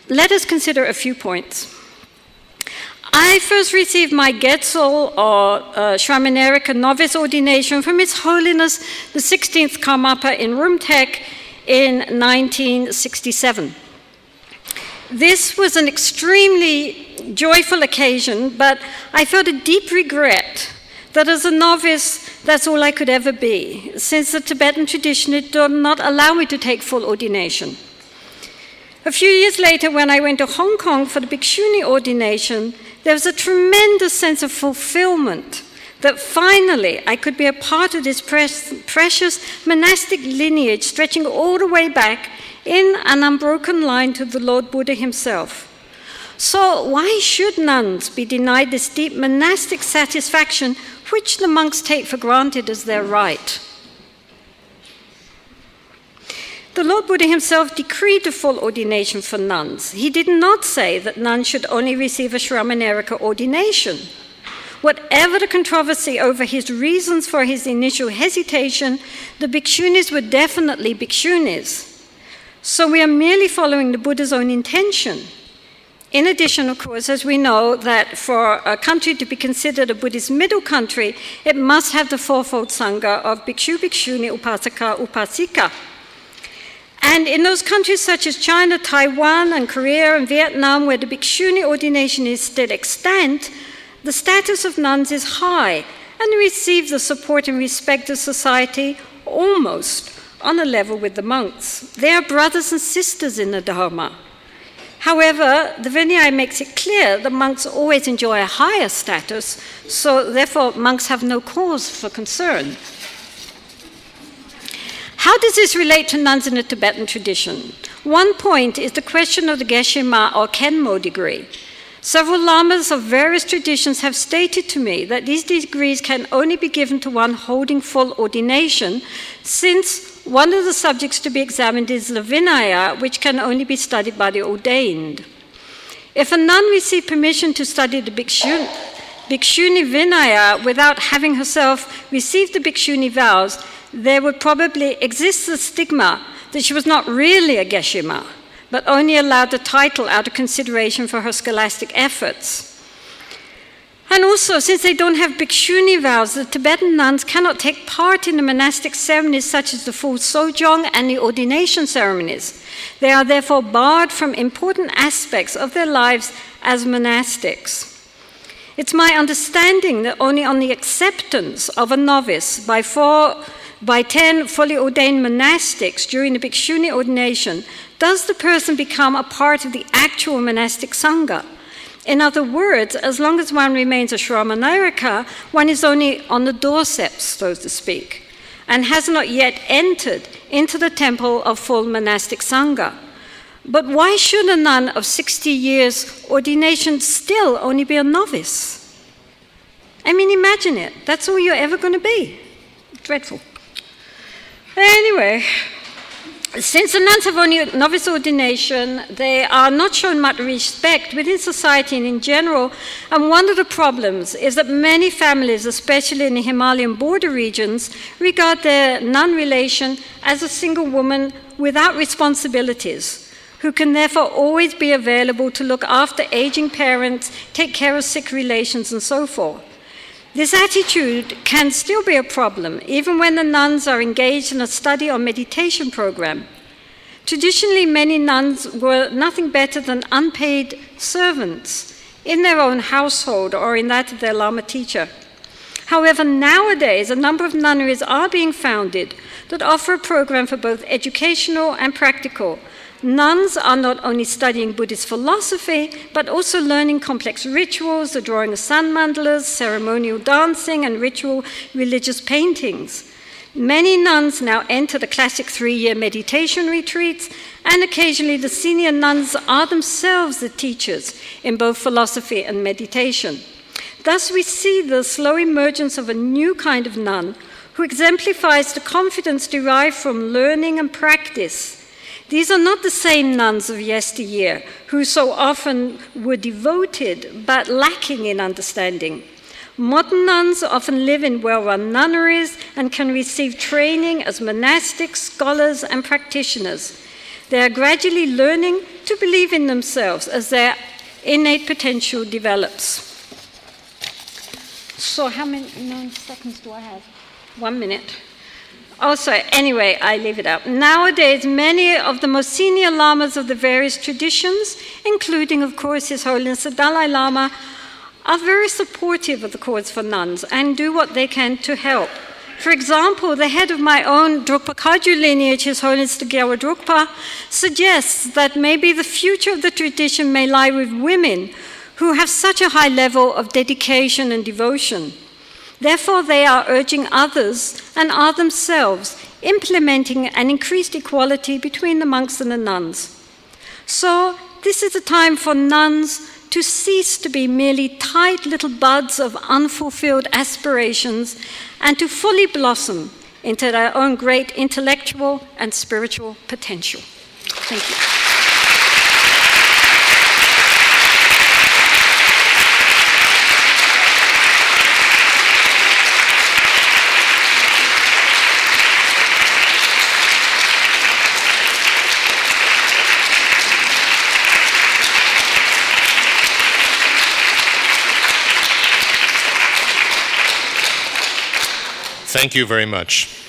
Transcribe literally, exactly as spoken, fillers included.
let us consider a few points. I first received my Getzel, or uh, Shramanarika novice ordination from His Holiness the sixteenth Karmapa in Rumtek in nineteen sixty-seven. This was an extremely joyful occasion, but I felt a deep regret that as a novice, that's all I could ever be, since the Tibetan tradition did not allow me to take full ordination. A few years later, when I went to Hong Kong for the Bhikshuni ordination, there was a tremendous sense of fulfillment that finally I could be a part of this precious monastic lineage stretching all the way back in an unbroken line to the Lord Buddha himself. So why should nuns be denied this deep monastic satisfaction which the monks take for granted as their right? The Lord Buddha himself decreed a full ordination for nuns. He did not say that nuns should only receive a Shramanarika ordination. Whatever the controversy over his reasons for his initial hesitation, the bhikshunis were definitely bhikshunis. So we are merely following the Buddha's own intention. In addition, of course, as we know that for a country to be considered a Buddhist middle country, it must have the fourfold sangha of bhikshu, bhikshuni, upasaka, upasika. And in those countries such as China, Taiwan, and Korea, and Vietnam, where the bhikshuni ordination is still extant, the status of nuns is high, and they receive the support and respect of society almost on a level with the monks. They are brothers and sisters in the Dharma. However, the Vinaya makes it clear that monks always enjoy a higher status, so therefore monks have no cause for concern. How does this relate to nuns in the Tibetan tradition? One point is the question of the Geshe-ma or Kenmo degree. Several lamas of various traditions have stated to me that these degrees can only be given to one holding full ordination, since one of the subjects to be examined is the Vinaya, which can only be studied by the ordained. If a nun received permission to study the Bhikshuni, Bhikshuni Vinaya without having herself received the Bhikshuni vows, there would probably exist the stigma that she was not really a Geshe-ma, but only allowed the title out of consideration for her scholastic efforts. And also, since they don't have Bhikshuni vows, the Tibetan nuns cannot take part in the monastic ceremonies such as the full sojong and the ordination ceremonies. They are therefore barred from important aspects of their lives as monastics. It's my understanding that only on the acceptance of a novice by four By ten fully ordained monastics during the Bhikshuni ordination, does the person become a part of the actual monastic sangha? In other words, as long as one remains a Shramanarika, one is only on the doorsteps, so to speak, and has not yet entered into the temple of full monastic sangha. But why should a nun of sixty years ordination still only be a novice? I mean, imagine it. That's all you're ever going to be. Dreadful. Anyway, since the nuns have only novice ordination, they are not shown much respect within society and in general, and one of the problems is that many families, especially in the Himalayan border regions, regard their nun relation as a single woman without responsibilities, who can therefore always be available to look after aging parents, take care of sick relations, and so forth. This attitude can still be a problem, even when the nuns are engaged in a study or meditation program. Traditionally, many nuns were nothing better than unpaid servants in their own household or in that of their Lama teacher. However, nowadays, a number of nunneries are being founded that offer a program for both educational and practical. Nuns are not only studying Buddhist philosophy, but also learning complex rituals, the drawing of sun mandalas, ceremonial dancing, and ritual religious paintings. Many nuns now enter the classic three-year meditation retreats, and occasionally the senior nuns are themselves the teachers in both philosophy and meditation. Thus, we see the slow emergence of a new kind of nun who exemplifies the confidence derived from learning and practice. These are not the same nuns of yesteryear, who so often were devoted but lacking in understanding. Modern nuns often live in well-run nunneries and can receive training as monastics, scholars, and practitioners. They are gradually learning to believe in themselves as their innate potential develops. So how many nine seconds do I have? One minute. Oh, sorry. Anyway, I leave it up. Nowadays, many of the most senior lamas of the various traditions, including, of course, His Holiness the Dalai Lama, are very supportive of the cause for nuns and do what they can to help. For example, the head of my own Drukpa Kagyu lineage, His Holiness the Gyalwa Drukpa, suggests that maybe the future of the tradition may lie with women who have such a high level of dedication and devotion. Therefore, they are urging others and are themselves implementing an increased equality between the monks and the nuns. So, this is a time for nuns to cease to be merely tight little buds of unfulfilled aspirations and to fully blossom into their own great intellectual and spiritual potential. Thank you. Thank you very much.